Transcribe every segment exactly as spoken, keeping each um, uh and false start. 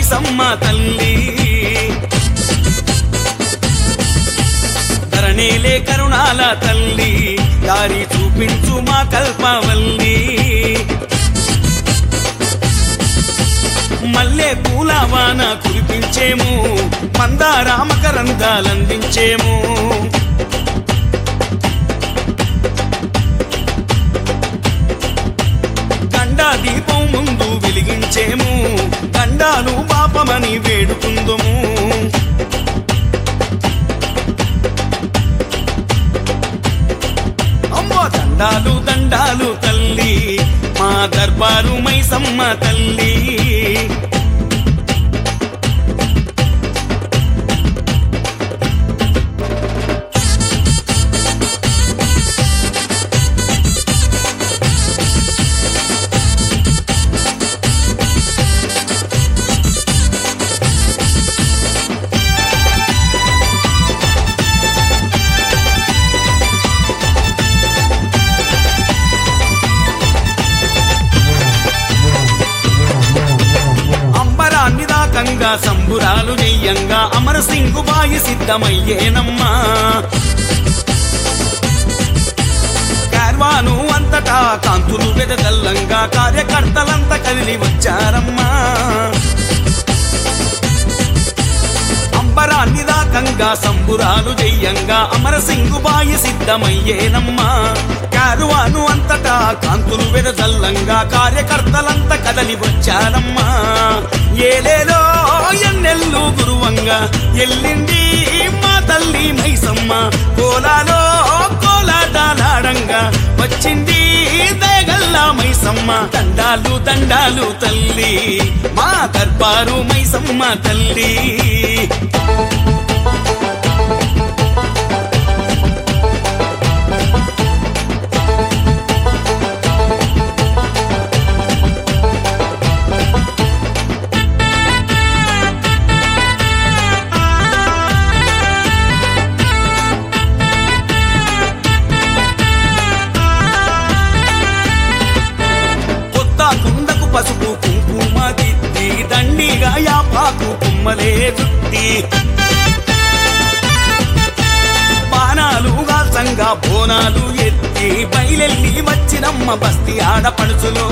మైసమ్మ తల్లి ధరణిలే కరుణాల తల్లి దారి చూపించు మా కల్పవల్లి మల్లె పూల వాన కురిపించేము మందారామకరందాలందించేము గండా దీపం ముందు వెలిగించేము గండాను పాపమని వేడుకుందుము అమ్మో దండాలు దండాలు తల్లి మా దర్బారు మైసమ్మ తల్లి కంగా సంబురాలు నెయ్యంగా అమర సింగు బాయి సిద్ధమయ్యేనమ్మా కార్వాను అంతటా కాంతులు వెదజల్లంగా కార్యకర్తలంతా కదిలి వచ్చారమ్మా అంబరాన్ని దాకంగా సంబురాలు జయ్యంగా అమర సింగు బాయి సిద్ధమయ్యేనమ్మా కార్వాను అంతటా కాంతులు వెదజల్లంగా కార్యకర్తలంతా కదలి వచ్చారమ్మా ఏలేలో ఎన్నెల్లు గురువంగా ఎల్లింది మా తల్లి మైసమ్మ కోలాలో కోలాటాలాడంగా వచ్చింది దయగల్లా మైసమ్మ దండాలు దండాలు తల్లి మా దర్బారు మైసమ్మ తల్లి పసుపు కుంకుమ దిద్ది దండిగా యాపాకు కుమ్మలే చుట్టి బాణాలు గాల్చంగా బోనాలు ఎత్తి బయలెల్లి వచ్చినమ్మ బస్తి ఆడపడుచులు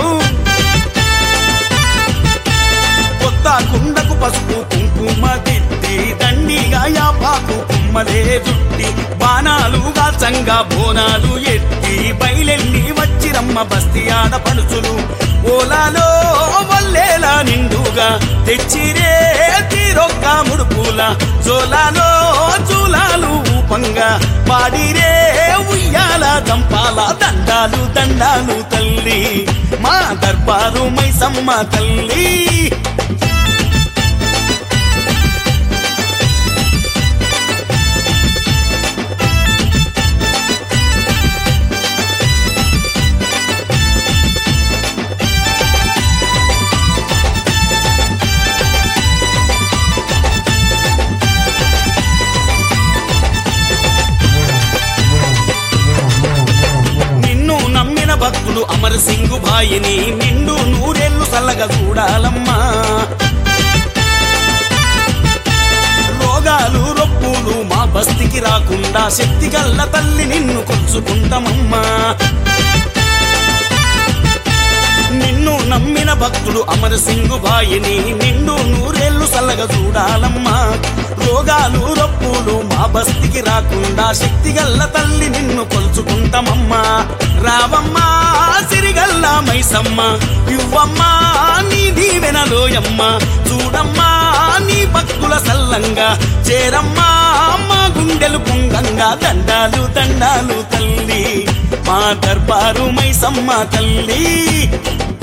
కొత్త కుండకు పసుపు కుంకుమ దిద్ది దండిగా యాపాకు కుమ్మలే చుట్టి బాణాలు గాల్చంగా బోనాలు ఎత్తి బయలెల్లి వచ్చినమ్మ బస్తి ఆడపడుచులు ఓలాలో వల్లేలా నిండుగా తెచ్చిరే తీరొక్క ముడుపుల జోలాలో జూలాలు ఊపంగా పాడిరే ఉయ్యాల దంపాల దండాలు దండాలు తల్లి మా దర్బారు మైసమ్మ తల్లి భక్తులు అమర్ సింగు బాయిని నిండు నూరేళ్లు చల్లగా చూడాలమ్మా రోగాలు రొప్పులు మా బస్తికి రాకుండా శక్తి గల్ల తల్లి నిన్ను కొలుచుకుంటామమ్మా నిన్ను నమ్మిన భక్తులు అమర్ సింగు బాయిని నిండు నూరేళ్లు చల్లగా చూడాలమ్మా రోగాలు రొప్పులు మా బస్తికి రాకుండా శక్తి గల్ల తల్లి నిన్ను కొలుచుకుంటామమ్మా రావమ్మా సిరిగల్లా మైసమ్మ ఇవ్వమ్మా నీ దీవెనలోయమ్మ చూడమ్మా నీ భక్తుల సల్లంగా చేరమ్మా మా గుండెలు పొంగంగా దండాలు దండాలు తల్లి మా దర్బారు మైసమ్మ తల్లి